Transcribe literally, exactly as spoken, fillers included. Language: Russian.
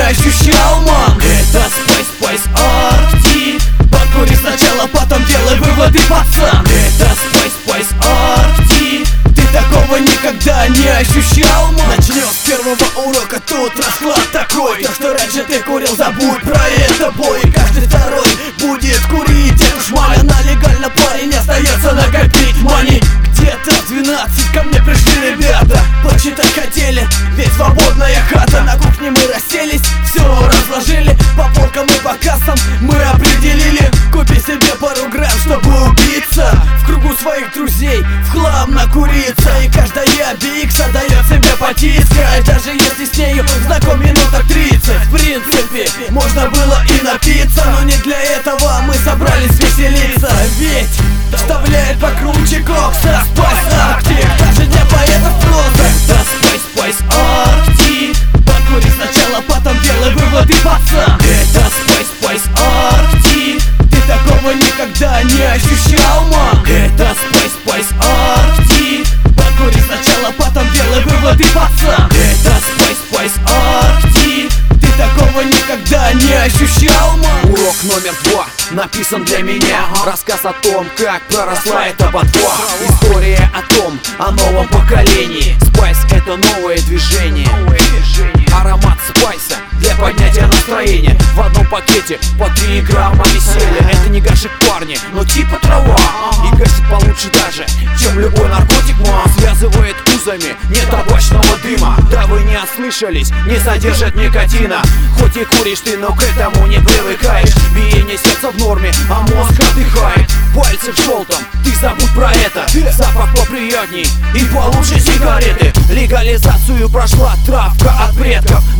ощущал, мам. Это Spice Spice Arctic. Покури сначала, потом делай выводы, пацан. Это Spice Spice Arctic. Ты такого никогда не ощущал, мам. Начнем с первого урока, тут расклад такой. То, что раньше ты курил, забудь про это, бой. Каждый второй будет курить эту шмаль. Она легально, парень, остается накопить мани. Где-то в двенадцать ко мне пришли ребята, почитать хотели, ведь свободная хата. На кухне мы расселись, все разложили, по полкам и по кассам мы определили. Купи себе пару грамм, чтобы убиться, в кругу своих друзей в хлам накуриться. И каждая бикса дает себе потискать, даже если с нею знаком минуток тридцать. В принципе, можно было и напиться, но не для этого мы собрались веселиться. Ведь вставляет покруче кокса Spice Arctic, даже не поэтов просто. Это Spice Spice Arctic. Покури сначала, потом делай выводы, пацан. Это Spice Spice Arctic. Ты такого никогда не ощущал, мам. Это Spice Spice Arctic. Покури сначала, потом делай выводы, пацан. Это Spice Spice Arctic. Ты такого никогда не ощущал, мам. Урок номер два написан для меня. Рассказ о том, как проросла эта ботва. История о том, о новом поколении. Спайс — это новое движение. Аромат спайса для поднятия настроения. В одном пакете по три грамма веселья. Это не гашек, парни, но типа трава. И гасит получше даже, чем любой наркотик, мам. Связывает узами, нет табачного дыма. Да вы не ослышались, не содержит никотина. Хоть и куришь ты, но к этому не привыкаешь. Биение сердца в норме, а мозг отдыхает. Пальцы в желтом, ты забудь про это. Запах поприятней и получше сигареты. Легализацию прошла травка от предков.